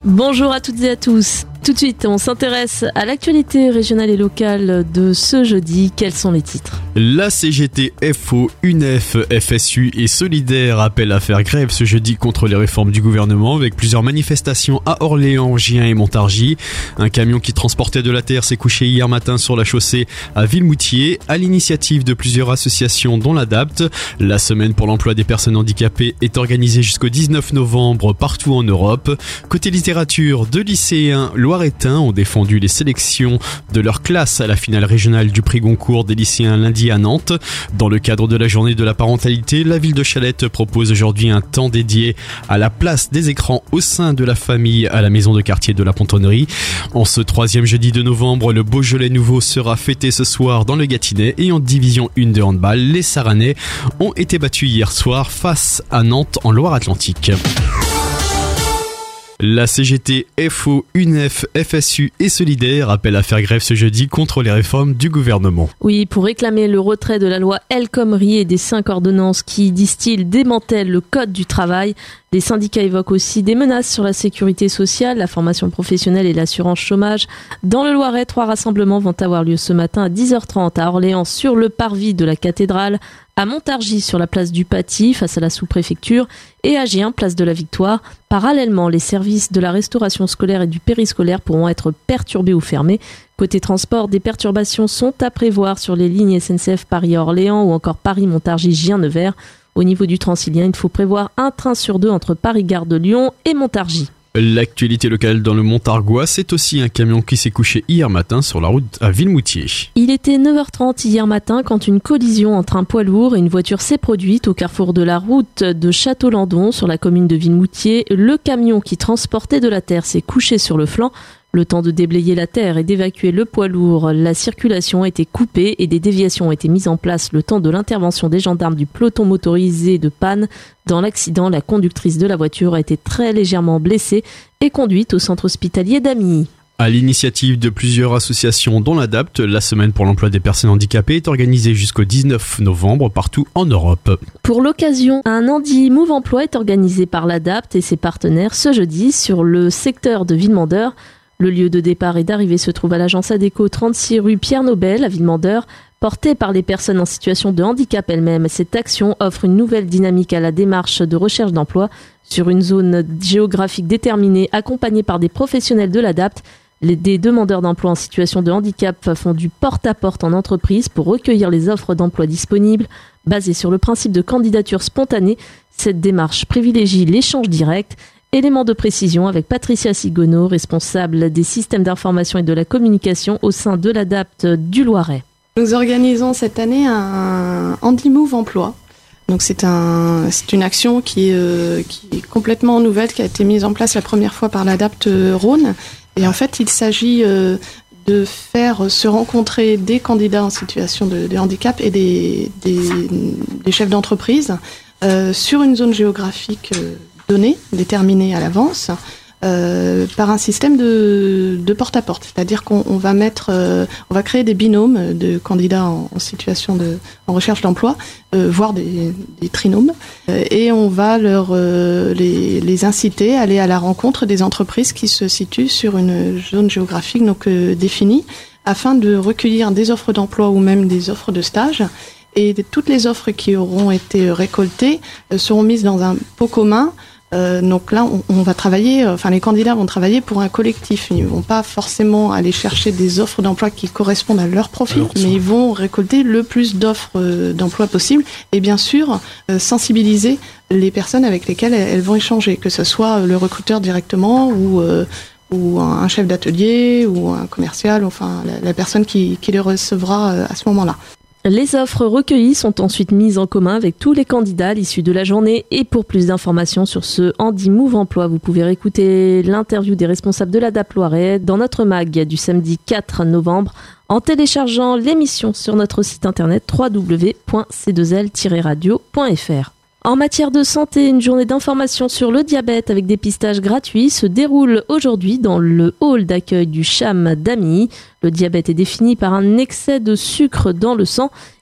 Bonjour à toutes et à tous. Tout de suite, on s'intéresse à l'actualité régionale et locale de ce jeudi. Quels sont les titres ? La CGT, FO, UNEF, FSU et Solidaire appellent à faire grève ce jeudi contre les réformes du gouvernement avec plusieurs manifestations à Orléans, Gien et Montargis. Un camion qui transportait de la terre s'est couché hier matin sur la chaussée à Villemoutier à l'initiative de plusieurs associations dont l'ADAPT. La semaine pour l'emploi des personnes handicapées est organisée jusqu'au 19 novembre partout en Europe. Côté littérature, 2 lycéens loiretains ont défendu les sélections de leur classe à la finale régionale du prix Goncourt des lycéens lundi à Nantes. Dans le cadre de la journée de la parentalité, la ville de Chalette propose aujourd'hui un temps dédié à la place des écrans au sein de la famille à la maison de quartier de la Pontonnerie. En ce 3e jeudi de novembre, le Beaujolais nouveau sera fêté ce soir dans le Gâtinais et en division 1 de handball, les Saranais ont été battus hier soir face à Nantes en Loire-Atlantique. La CGT, FO, UNEF, FSU et Solidaire appellent à faire grève ce jeudi contre les réformes du gouvernement. Oui, pour réclamer le retrait de la loi El Khomri et des 5 ordonnances qui, disent-ils, démantèlent le code du travail. Les syndicats évoquent aussi des menaces sur la sécurité sociale, la formation professionnelle et l'assurance chômage. Dans le Loiret, 3 rassemblements vont avoir lieu ce matin à 10h30 à Orléans sur le parvis de la cathédrale, à Montargis sur la place du Paty face à la sous-préfecture et à Gien, place de la Victoire. Parallèlement, les services de la restauration scolaire et du périscolaire pourront être perturbés ou fermés. Côté transport, des perturbations sont à prévoir sur les lignes SNCF Paris-Orléans ou encore Paris-Montargis-Gien-Nevers. Au niveau du Transilien, il faut prévoir un train sur 2 entre Paris-Gare de Lyon et Montargis. L'actualité locale dans le Montargois, c'est aussi un camion qui s'est couché hier matin sur la route à Villemoutier. Il était 9h30 hier matin quand une collision entre un poids lourd et une voiture s'est produite au carrefour de la route de Château-Landon sur la commune de Villemoutier. Le camion qui transportait de la terre s'est couché sur le flanc. Le temps de déblayer la terre et d'évacuer le poids lourd, la circulation a été coupée et des déviations ont été mises en place le temps de l'intervention des gendarmes du peloton motorisé de panne. Dans l'accident, la conductrice de la voiture a été très légèrement blessée et conduite au centre hospitalier d'Amilly. À l'initiative de plusieurs associations dont l'ADAPT, la semaine pour l'emploi des personnes handicapées est organisée jusqu'au 19 novembre partout en Europe. Pour l'occasion, un Handi Move Emploi est organisé par l'ADAPT et ses partenaires ce jeudi sur le secteur de Villemandeur. Le lieu de départ et d'arrivée se trouve à l'agence ADECO 36 rue Pierre Nobel à Villemandeur. Portée par les personnes en situation de handicap elles-mêmes, cette action offre une nouvelle dynamique à la démarche de recherche d'emploi sur une zone géographique déterminée accompagnée par des professionnels de l'ADAPT. Des demandeurs d'emploi en situation de handicap font du porte-à-porte en entreprise pour recueillir les offres d'emploi disponibles. Basée sur le principe de candidature spontanée, cette démarche privilégie l'échange direct. Élément de précision avec Patricia Sigonneau, responsable des systèmes d'information et de la communication au sein de l'ADAPT du Loiret. Nous organisons cette année un Handi Move Emploi. Donc c'est une action qui est complètement nouvelle, qui a été mise en place la première fois par l'ADAPT Rhône. Et en fait, il s'agit de faire se rencontrer des candidats en situation de handicap et des chefs d'entreprise sur une zone géographique donnée, déterminée à l'avance, par un système de porte-à-porte. C'est-à-dire qu'on va on va créer des binômes de candidats en situation en recherche d'emploi, voire des trinômes, et on va les inciter à aller à la rencontre des entreprises qui se situent sur une zone géographique donc définie, afin de recueillir des offres d'emploi ou même des offres de stage. Et toutes les offres qui auront été récoltées seront mises dans un pot commun. Donc là, on va travailler, les candidats vont travailler pour un collectif. Ils vont pas forcément aller chercher des offres d'emploi qui correspondent à leur profil, mais ils vont récolter le plus d'offres d'emploi possible et bien sûr sensibiliser les personnes avec lesquelles elles vont échanger, que ce soit le recruteur directement ou un chef d'atelier ou un commercial, la personne qui les recevra à ce moment-là. Les offres recueillies sont ensuite mises en commun avec tous les candidats à l'issue de la journée. Et pour plus d'informations sur ce Handi Move Emploi, vous pouvez réécouter l'interview des responsables de l'ADAPT Loiret dans notre mag du samedi 4 novembre en téléchargeant l'émission sur notre site internet www.c2l-radio.fr. En matière de santé, une journée d'information sur le diabète avec dépistage gratuit se déroule aujourd'hui dans le hall d'accueil du CHAM d'Amilly. Le diabète est défini par un excès de sucre dans le sang.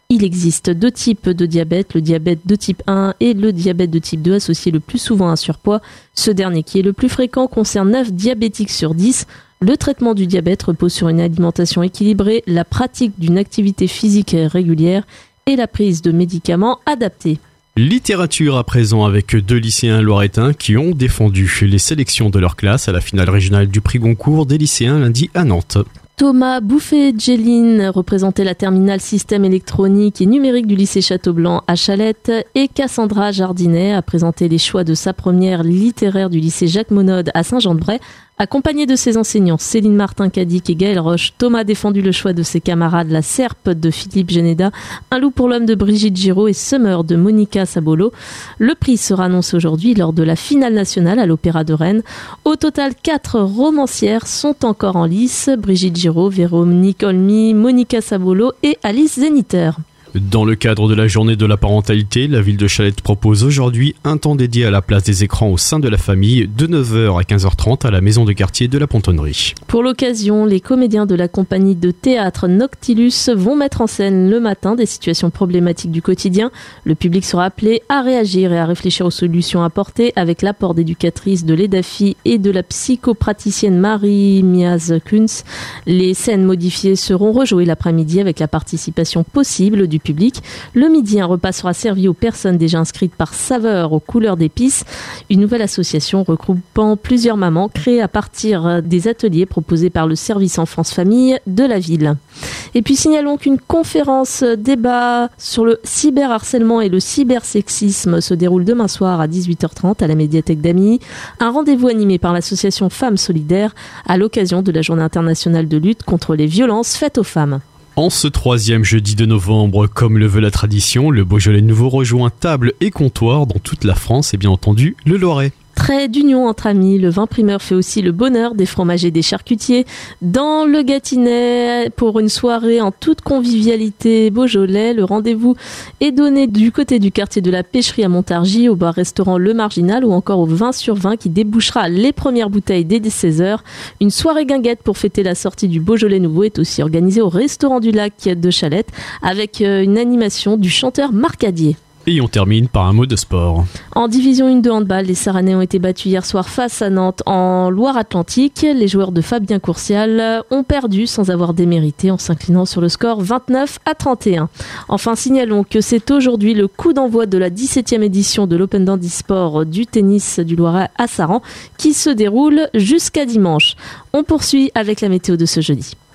Il existe 2 types de diabète, le diabète de type 1 et le diabète de type 2, associé le plus souvent à un surpoids. Ce dernier, qui est le plus fréquent, concerne 9 diabétiques sur 10. Le traitement du diabète repose sur une alimentation équilibrée, la pratique d'une activité physique régulière et la prise de médicaments adaptés. Littérature à présent avec 2 lycéens loiretains qui ont défendu les sélections de leur classe à la finale régionale du prix Goncourt des lycéens lundi à Nantes. Thomas Bouffet-Djeline représentait la terminale système électronique et numérique du lycée Châteaublanc à Chalette et Cassandra Jardinet a présenté les choix de sa première littéraire du lycée Jacques Monod à Saint-Jean-de-Bray. Accompagné de ses enseignants Céline Martin-Cadic et Gaël Roche, Thomas a défendu le choix de ses camarades La Serpe de Philippe Généda, Un loup pour l'homme de Brigitte Giraud et Summer de Monica Sabolo. Le prix sera annoncé aujourd'hui lors de la finale nationale à l'Opéra de Rennes. Au total, 4 romancières sont encore en lice, Brigitte Giraud, Véronique Olmy, Monica Sabolo et Alice Zeniter. Dans le cadre de la journée de la parentalité, la ville de Chalette propose aujourd'hui un temps dédié à la place des écrans au sein de la famille de 9h à 15h30 à la maison de quartier de la Pontonnerie. Pour l'occasion, les comédiens de la compagnie de théâtre Noctilus vont mettre en scène le matin des situations problématiques du quotidien. Le public sera appelé à réagir et à réfléchir aux solutions apportées avec l'apport d'éducatrices de l'EDAFI et de la psychopraticienne Marie-Miaz Kunz. Les scènes modifiées seront rejouées l'après-midi avec la participation possible du public. Le midi, un repas sera servi aux personnes déjà inscrites par saveur aux couleurs d'épices. Une nouvelle association regroupant plusieurs mamans créée à partir des ateliers proposés par le service enfance famille de la ville. Et puis signalons qu'une conférence débat sur le cyberharcèlement et le cybersexisme se déroule demain soir à 18h30 à la médiathèque d'Amy. Un rendez-vous animé par l'association Femmes Solidaires à l'occasion de la Journée internationale de lutte contre les violences faites aux femmes. En ce 3e jeudi de novembre, comme le veut la tradition, le Beaujolais nouveau rejoint table et comptoir dans toute la France et bien entendu le Loiret. Trait d'union entre amis, le vin primeur fait aussi le bonheur des fromagers et des charcutiers. Dans le Gâtinais, pour une soirée en toute convivialité Beaujolais, le rendez-vous est donné du côté du quartier de la Pêcherie à Montargis, au bar-restaurant Le Marginal ou encore au 20 sur 20 qui débouchera les premières bouteilles dès 16h. Une soirée guinguette pour fêter la sortie du Beaujolais nouveau est aussi organisée au restaurant du Lac de Chalette avec une animation du chanteur Marc Adier. Et on termine par un mot de sport. En division 1 de handball, les Saranais ont été battus hier soir face à Nantes en Loire-Atlantique. Les joueurs de Fabien Courcial ont perdu sans avoir démérité en s'inclinant sur le score 29-31. Enfin, signalons que c'est aujourd'hui le coup d'envoi de la 17e édition de l'Open Dandy Sport du tennis du Loiret à Saran qui se déroule jusqu'à dimanche. On poursuit avec la météo de ce jeudi.